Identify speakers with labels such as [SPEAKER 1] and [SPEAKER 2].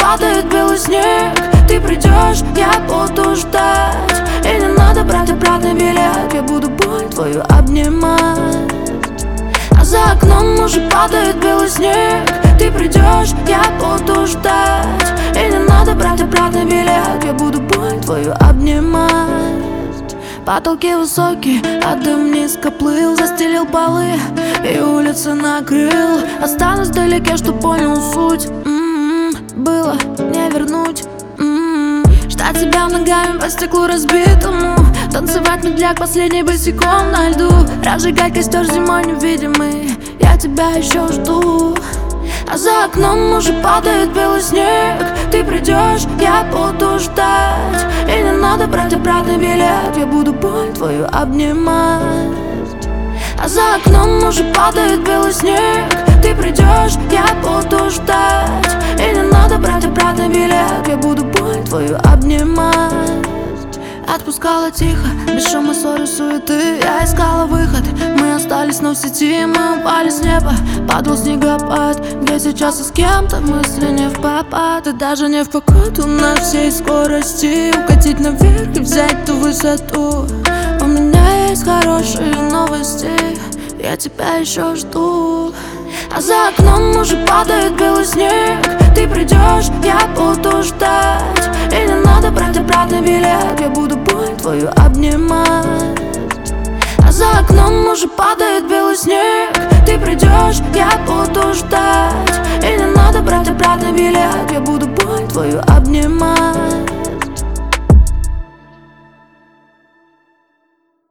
[SPEAKER 1] падает белый снег. Ты придешь, я буду ждать. И не надо брать обратный билет. Я буду боль твою обнимать. А за окном уже падает белый снег. Ты придешь, я буду ждать. И не надо брать обратный билет. Я буду боль твою обнимать. Потолки высокие, а дым низко плыл. Застелил полы и улицы накрыл. Останусь вдалеке, что понял суть. Было не вернуть. Ждать тебя ногами по стеклу разбитому. Танцевать медляк последний босиком на льду. Разжигать костер зимой невидимый. Я тебя еще жду. А за окном уже падает белый снег. Ты придешь, я буду ждать. И не надо брать обратный билет. Я буду боль твою обнимать. А за окном уже падает белый снег. Ты придешь, я буду ждать. И не надо брать обратный билет. Я буду боль твою обнимать. Отпускала тихо, без шума, ссоры, суеты. Я искала выход, мы остались, но в сети. Мы упали с неба, падал снегопад. Где сейчас и с кем-то мысли не в попад. И даже не в покой на всей скорости. Укатить наверх и взять ту высоту. У меня есть хорошие новости. Я тебя еще жду. А за окном уже падает белый снег. Ты придешь, я буду ждать. И не надо брать обратный билет. Я буду боль твою обнимать. А за окном уже падает белый снег. Ты придешь, я буду ждать. И не надо брать обратный билет. Я буду боль твою обнимать.